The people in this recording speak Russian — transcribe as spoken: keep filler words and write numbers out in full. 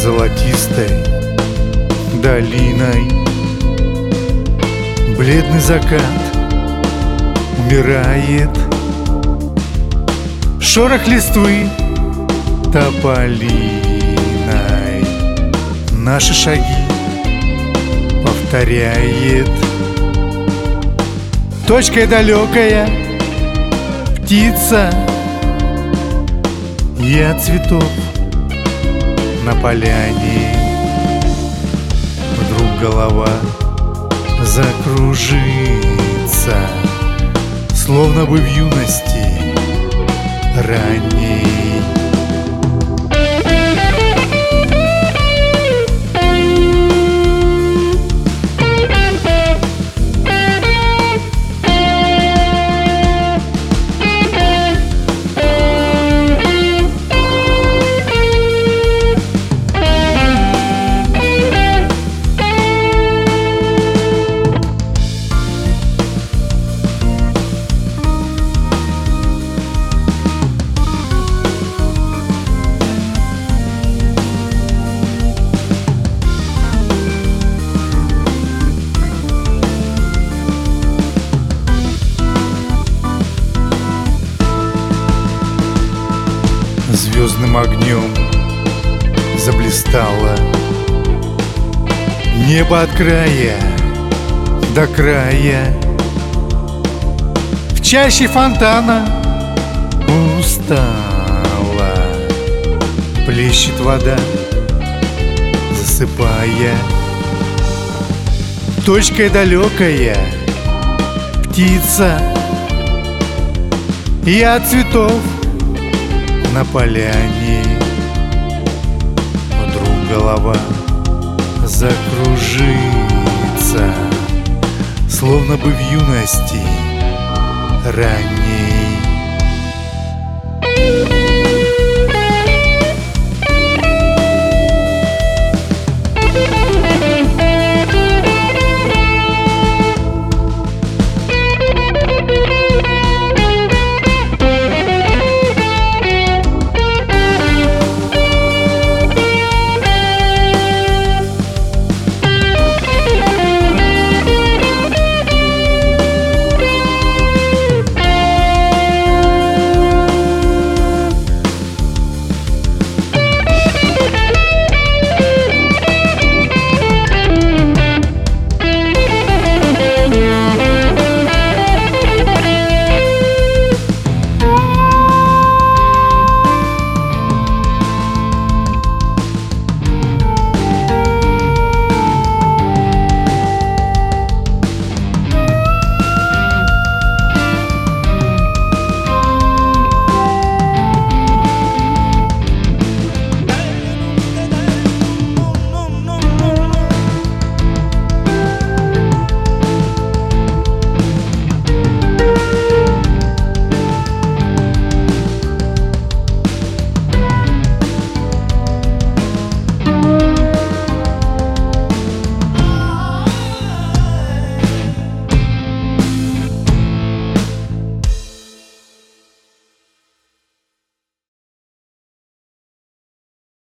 золотистой долиной. Бледный закат умирает, шорох листвы тополиной. Наши шаги повторяет точкой далекая птица. И от цветов на поляне вдруг голова закружится, словно бы в юности ранней. Звездным огнем заблистало небо от края до края. В чаще фонтана устала плещет вода, засыпая. Точкой далекая птица. И от цветов на поляне вдруг голова закружится, словно бы в юности ранней.